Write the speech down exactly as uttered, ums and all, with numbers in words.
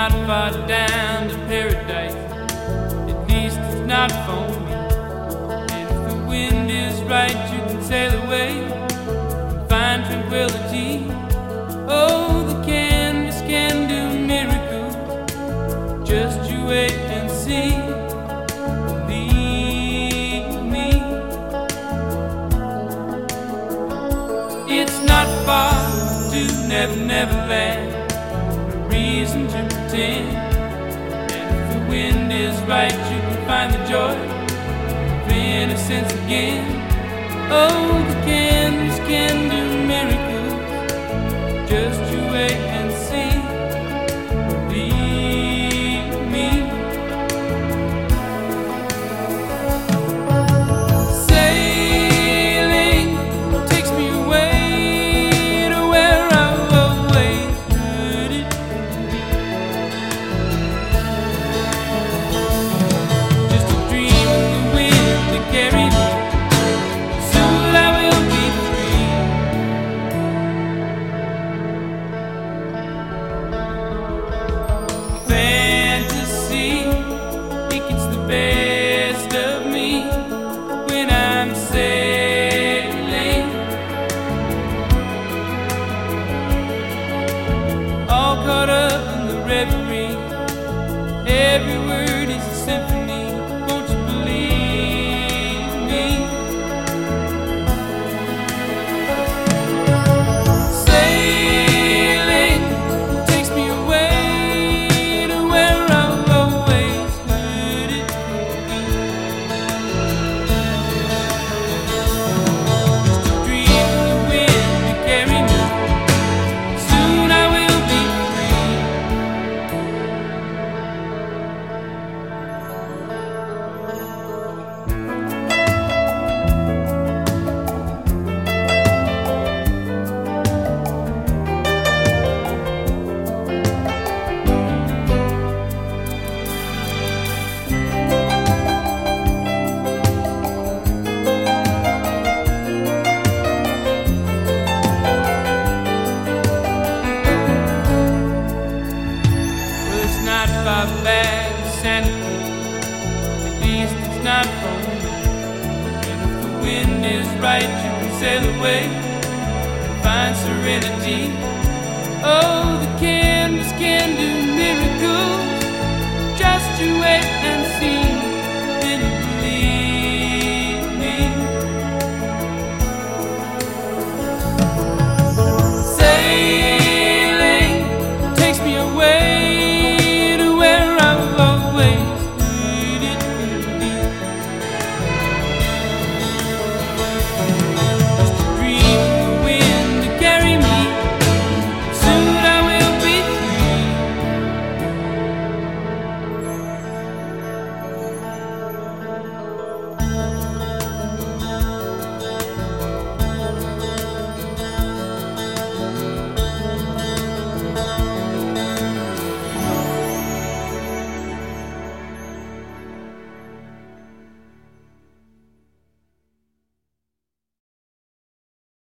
not far down to paradise. At least it's not for me. And if the wind is right, you can sail away and find tranquility. Oh, the canvas can do miracles. Just you wait and see. Believe me. It's not far to Never Never Land. No reason to pretend. And if the wind is right, you can find the joy of innocence again. Oh, the canvas can do miracles. Just you wait and see. Believe me. Sailing takes me away to where I've always heard it. Just a dream of the wind that carried me. Soon I will be free. Fantasy, it gets the best of me when I'm sailing. All caught up in the reverie. Every word is a symphony. Won't you believe me? Sailing takes me away to where I've always heard it. Just a dream of the wind to carry me. Soon I will be Well, it's not far back to Santa Cruz. At least it's not for me. And if the wind is right, you can sail away and find serenity. Oh, the canvas can do miracles. Just you wait and see. Believe